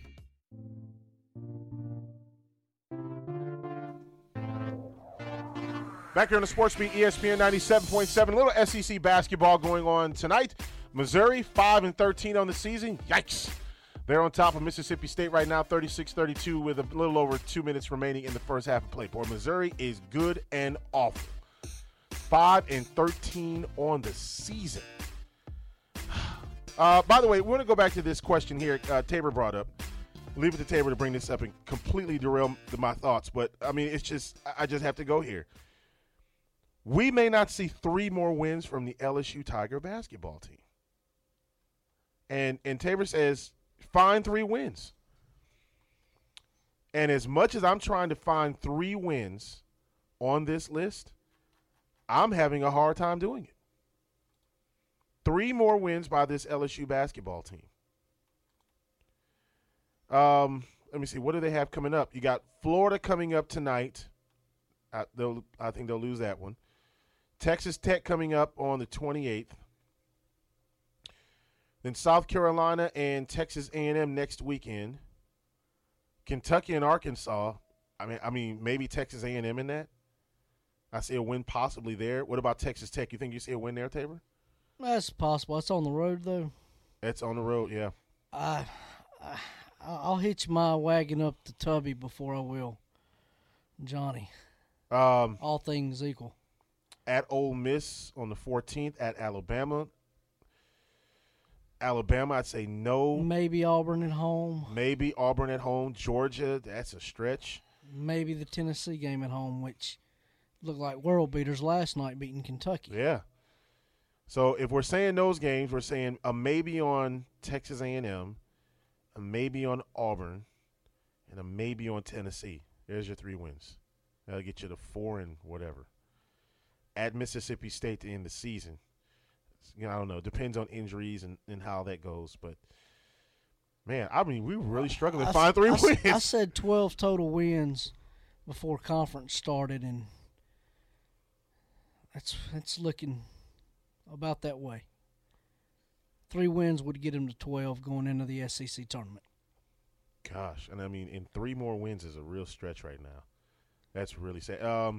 Back here on the Sports Beat, ESPN 97.7. A little SEC basketball going on tonight. Missouri, 5-13 on the season. Yikes. They're on top of Mississippi State right now, 36-32, with a little over 2 minutes remaining in the first half of play. Boy, Missouri is good and awful. 5-13 on the season. By the way, we want to go back to this question here Tabor brought up. leave it to Tabor to bring this up and completely derail my thoughts. But, I mean, it's just – I just have to go here. We may not see 3 more wins from the LSU Tiger basketball team. And Tabor says, find 3 wins. And as much as I'm trying to find 3 wins on this list, I'm having a hard time doing it. 3 more wins by this LSU basketball team. Let me see. What do they have coming up? You got Florida coming up tonight. I think they'll lose that one. Texas Tech coming up on the 28th. Then South Carolina and Texas A&M next weekend. Kentucky and Arkansas. I mean, maybe Texas A&M in that. I see a win possibly there. What about Texas Tech? You think you see a win there, Tabor? That's possible. It's on the road, though. It's on the road, yeah. I'll hitch my wagon up to Tubby before I will Johnny. All things equal. At Ole Miss on the 14th, at Alabama. Alabama, I'd say no. Maybe Auburn at home. Maybe Auburn at home. Georgia, that's a stretch. Maybe the Tennessee game at home, which looked like world beaters last night beating Kentucky. Yeah. So if we're saying those games, we're saying a maybe on Texas A&M, a maybe on Auburn, and a maybe on Tennessee. There's your 3 wins. That'll get you to 4 and whatever. At Mississippi State to end the season. I don't know. Depends on injuries and how that goes. But, man, I mean, we were really struggling to find 3 wins. I said 12 total wins before conference started, and it's looking about that way. 3 wins would get him to 12 going into the SEC tournament. Gosh, and I mean, and 3 more wins is a real stretch right now. That's really sad.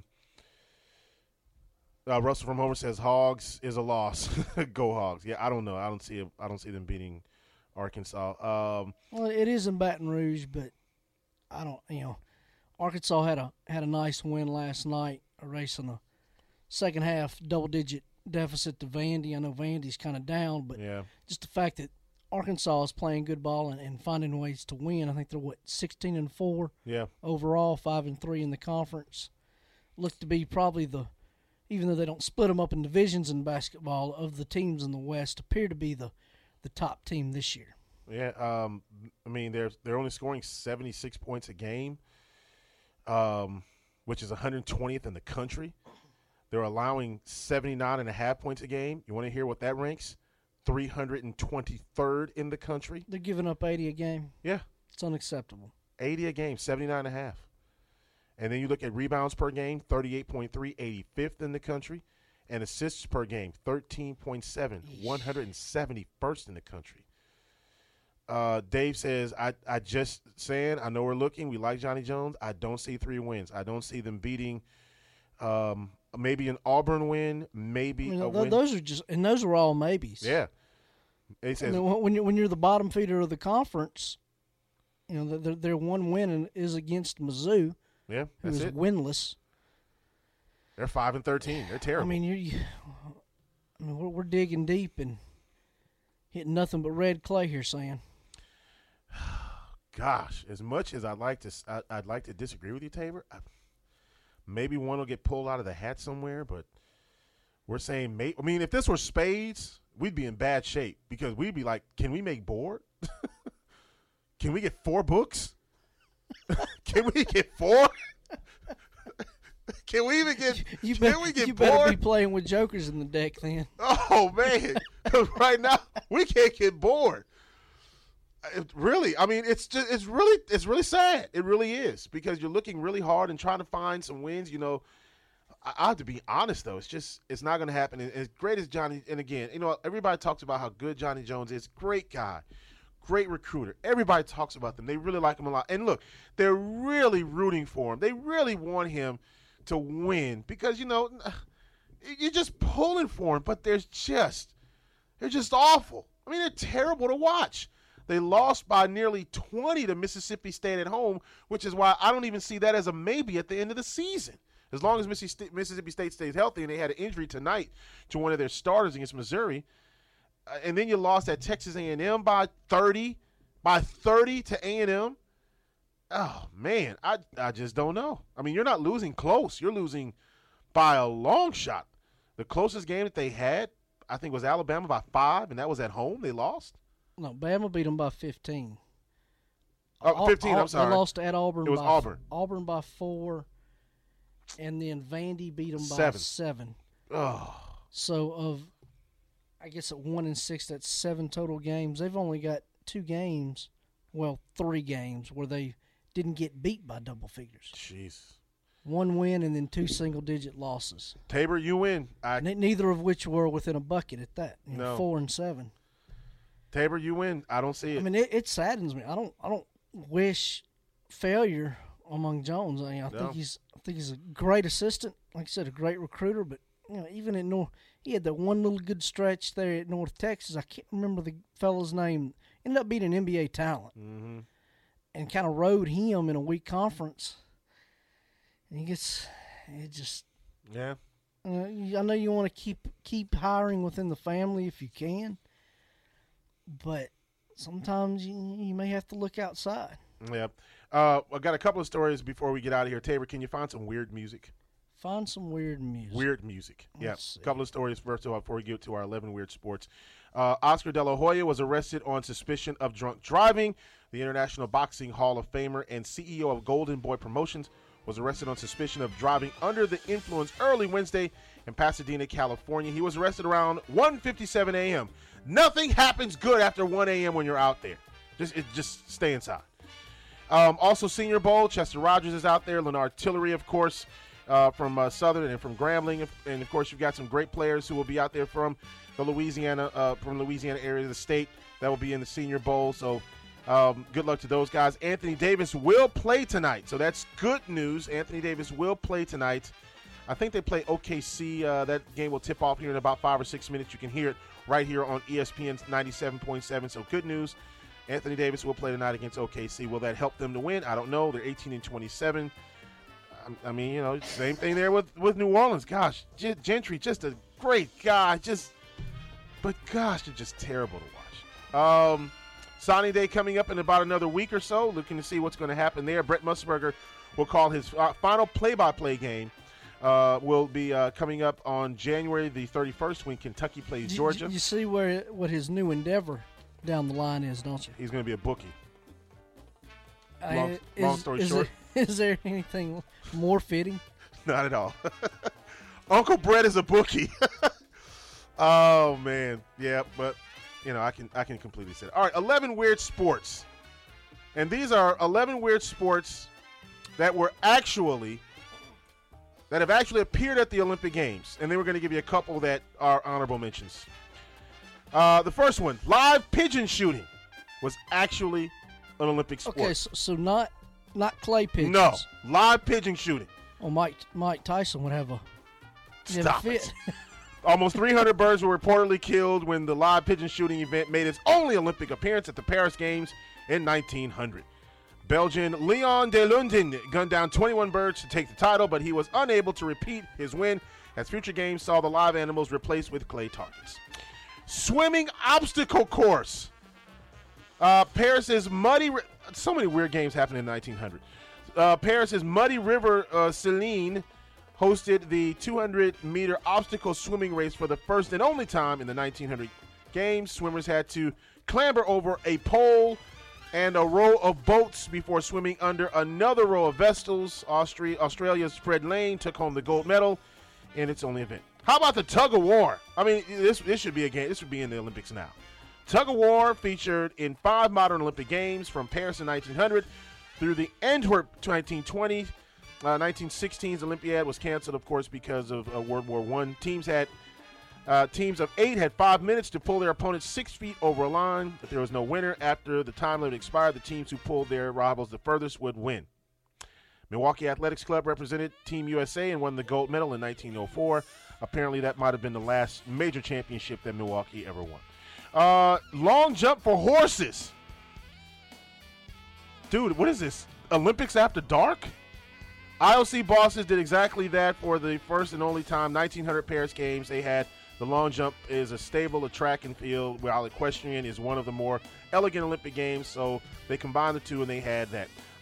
Russell from Homer says Hogs is a loss. Go Hogs. Yeah, I don't know. I don't see them beating Arkansas. Well, it is in Baton Rouge, but I don't. Arkansas had a nice win last night, erasing a second half double-digit deficit to Vandy. I know Vandy's kind of down, but just the fact that Arkansas is playing good ball and finding ways to win. I think they're 16-4. Yeah. Overall, 5-3 in the conference. Look to be probably even though they don't split them up in divisions in basketball, of the teams in the West, appear to be the top team this year. Yeah. I mean, they're only scoring 76 points a game, which is 120th in the country. They're allowing 79.5 points a game. You want to hear what that ranks? 323rd in the country. They're giving up 80 a game. Yeah. It's unacceptable. 80 a game, 79.5. And then you look at rebounds per game, 38.3, 85th in the country. And assists per game, 13.7, 171st in the country. Dave says, I just saying, I know we're looking. We like Johnny Jones. I don't see 3 wins. I don't see them beating maybe an Auburn win, maybe a win. Those are all maybes. Yeah. He says, when you're the bottom feeder of the conference, their one win is against Mizzou. Yeah, that's it. Winless. They're 5-13. They're terrible. I mean, we're digging deep and hitting nothing but red clay here, Sam. Gosh, as much as I'd like to disagree with you, Tabor. Maybe one will get pulled out of the hat somewhere, but we're saying I mean, if this were spades, we'd be in bad shape because we'd be like, can we make board? Can we get 4 books? Can we get 4? Can we even get? You better be playing with jokers in the deck then. Oh man, right now we can't get bored. Really, I mean, it's really sad. It really is because you're looking really hard and trying to find some wins. I have to be honest though. It's not going to happen. And as great as Johnny, and again, everybody talks about how good Johnny Jones is. Great guy. Great recruiter. Everybody talks about them. They really like him a lot. And look, they're really rooting for him. They really want him to win because, you're just pulling for him, but they're just awful. I mean, they're terrible to watch. They lost by nearly 20 to Mississippi State at home, which is why I don't even see that as a maybe at the end of the season. As long as Mississippi State stays healthy, and they had an injury tonight to one of their starters against Missouri, and then you lost at Texas A&M by 30 to A&M. Oh, man, I just don't know. I mean, you're not losing close. You're losing by a long shot. The closest game that they had, I think, was Alabama by 5, and that was at home. They lost. No, Bama beat them by 15. Oh, 15, I'm sorry. They lost at Auburn. It was Auburn. Auburn by 4, and then Vandy beat them by 7. Oh. So, I guess at 1-6, that's 7 total games. They've only got 2 games, 3 games, where they didn't get beat by double figures. Jeez. 1 win and then 2 single-digit losses. Tabor, you win. Neither of which were within a bucket at that. No. 4 and 7. Tabor, you win. I don't see it. I mean, it saddens me. I don't wish failure among Jones. I mean, I think he's a great assistant. Like I said, a great recruiter. But even at North, he had that one little good stretch there at North Texas. I can't remember the fellow's name. Ended up being an NBA talent, and kind of rode him in a weak conference. And I know you want to keep hiring within the family if you can, but sometimes you may have to look outside. Yeah. I got a couple of stories before we get out of here. Tabor, can you find some weird music? Find some weird music. Weird music. Let's see. A couple of stories first of all before we get to our 11 weird sports. Oscar De La Hoya was arrested on suspicion of drunk driving. The International Boxing Hall of Famer and CEO of Golden Boy Promotions was arrested on suspicion of driving under the influence early Wednesday in Pasadena, California. He was arrested around 1:57 a.m. Nothing happens good after 1 a.m. when you're out there. Just stay inside. Also, Senior Bowl, Chester Rogers is out there. Leonard Tillery, of course, from Southern and from Grambling. And, of course, you've got some great players who will be out there from the Louisiana area of the state that will be in the Senior Bowl. So good luck to those guys. Anthony Davis will play tonight. So that's good news. Anthony Davis will play tonight. I think they play OKC. That game will tip off here in about 5 or 6 minutes. You can hear it right here on ESPN 97.7. So good news. Anthony Davis will play tonight against OKC. Will that help them to win? I don't know. They're 18-27. I mean, same thing there with New Orleans. Gosh, Gentry, just a great guy. But gosh, they're just terrible to watch. Signing day coming up in about another week or so. Looking to see what's going to happen there. Brett Musburger will call his final play-by-play game. Will be coming up on January the 31st when Kentucky plays Georgia. You see what his new endeavor down the line is, don't you? He's going to be a bookie. Long story short. Is there anything more fitting? Not at all. Uncle Brett is a bookie. Oh, man. Yeah, but, I can completely say it. All right, 11 weird sports. And these are 11 weird sports that have actually appeared at the Olympic Games. And then we're going to give you a couple that are honorable mentions. The first one, live pigeon shooting, was actually an Olympic sport. Okay, so not clay pigeons. No, live pigeon shooting. Well, Mike Tyson would have a fit. Almost 300 birds were reportedly killed when the live pigeon shooting event made its only Olympic appearance at the Paris Games in 1900. Belgian Leon de Lunden gunned down 21 birds to take the title, but he was unable to repeat his win as future games saw the live animals replaced with clay targets. Swimming obstacle course. Paris's muddy. So many weird games happened in 1900. Paris's Muddy River Celine hosted the 200-meter obstacle swimming race for the first and only time in the 1900 games. Swimmers had to clamber over a pole and a row of boats before swimming under another row of vessels. Australia's Fred Lane took home the gold medal in its only event. How about the tug of war? I mean, this should be a game. This would be in the Olympics now. Tug of war featured in 5 modern Olympic Games from Paris in 1900 through the Antwerp 1920. 1916's Olympiad was canceled, of course, because of World War I. Teams of 8 had 5 minutes to pull their opponents 6 feet over a line, but there was no winner. After the time limit expired, the teams who pulled their rivals the furthest would win. Milwaukee Athletics Club represented Team USA and won the gold medal in 1904. Apparently, that might have been the last major championship that Milwaukee ever won. Long jump for horses. Dude, what is this? Olympics after dark? IOC bosses did exactly that for the first and only time. 1900 Paris Games, they had the long jump is a stable of track and field, while equestrian is one of the more elegant Olympic games. So they combined the two, and they had that.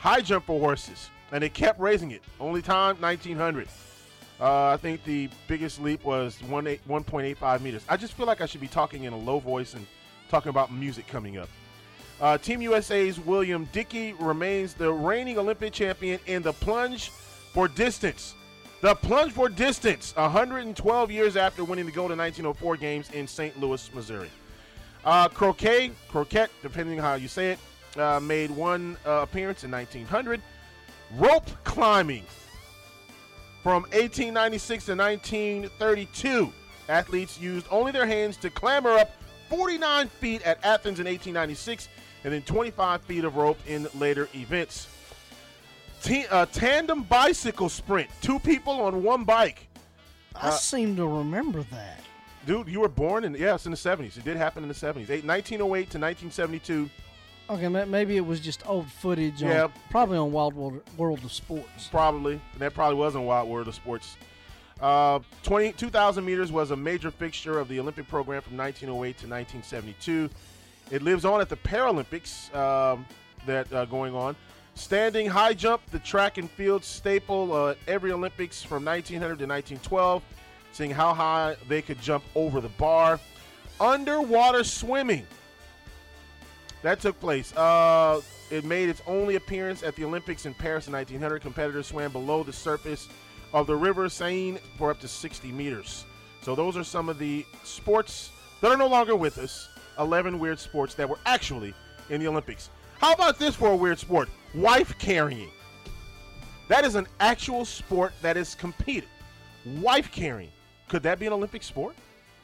high jump for horses, and they kept raising it. Only time, 1900. I think the biggest leap was 1.85 meters. I just feel like I should be talking in a low voice and talking about music coming up. Team USA's William Dickey remains the reigning Olympic champion in the plunge for distance. The plunge for distance, 112 years after winning the gold in 1904 games in St. Louis, Missouri. Croquet, depending on how you say it, made one appearance in 1900. Rope climbing. From 1896 to 1932, athletes used only their hands to clamber up 49 feet at Athens in 1896, and then 25 feet of rope in later events. Tandem bicycle sprint, 2 people on 1 bike. I seem to remember that. Dude, you were born in, it's in the 70s. It did happen in the 70s. 1908 to 1972. Okay, maybe it was just old footage. Probably on Wild World of Sports. Probably. That probably was on Wild World of Sports. 2,000 meters was a major fixture of the Olympic program from 1908 to 1972. It lives on at the Paralympics going on. Standing high jump, the track and field staple at every Olympics from 1900 to 1912, seeing how high they could jump over the bar. Underwater swimming. That took place. It made its only appearance at the Olympics in Paris in 1900. Competitors swam below the surface of the river Seine for up to 60 meters. So those are some of the sports that are no longer with us. 11 weird sports that were actually in the Olympics. How about this for a weird sport? Wife carrying. That is an actual sport that is competed. Wife carrying. Could that be an Olympic sport?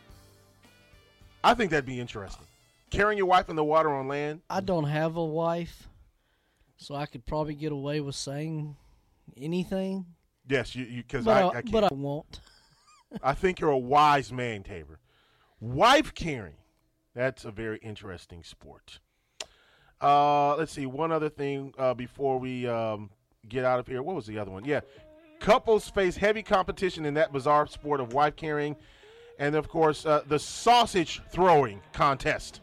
I think that'd be interesting. Carrying your wife in the water on land. I don't have a wife, so I could probably get away with saying anything. Yes, because I can't. But I won't. I think you're a wise man, Tabor. Wife carrying. That's a very interesting sport. Let's see, one other thing before we get out of here. What was the other one? Yeah, couples face heavy competition in that bizarre sport of wife carrying. And, of course, the sausage throwing contest.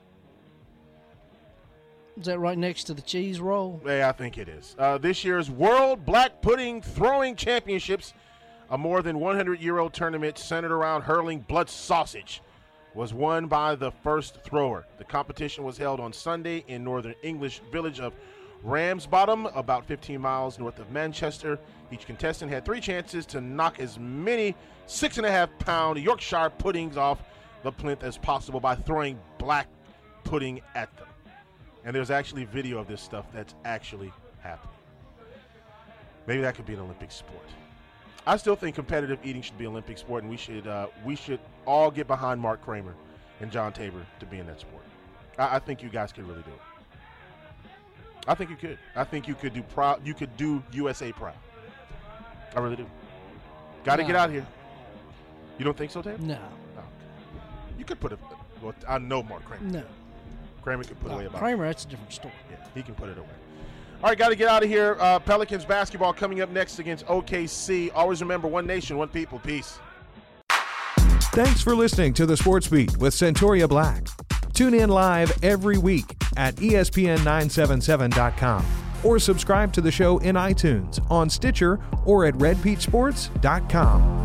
Is that right next to the cheese roll? Yeah, I think it is. This year's World Black Pudding Throwing Championships, a more than 100-year-old tournament centered around hurling blood sausage, was won by the first thrower. The competition was held on Sunday in northern English village of Ramsbottom, about 15 miles north of Manchester. Each contestant had 3 chances to knock as many 6.5-pound Yorkshire puddings off the plinth as possible by throwing black pudding at them. And there's actually video of this stuff that's actually happening. Maybe that could be an Olympic sport. I still think competitive eating should be an Olympic sport, and we should all get behind Mark Kramer and John Tabor to be in that sport. I think you guys could really do it. I think you could. I think you could do proud. You could do USA proud. I really do. Got to get out of here. You don't think so, Tabor? No. Oh, okay. You could put it. Well, I know Mark Kramer. No. Kramer could put away about Kramer, that's a different story. Yeah, he can put it away. All right, got to get out of here. Pelicans basketball coming up next against OKC. Always remember, one nation, one people. Peace. Thanks for listening to The Sports Beat with Centoria Black. Tune in live every week at ESPN977.com or subscribe to the show in iTunes, on Stitcher, or at redpeachsports.com.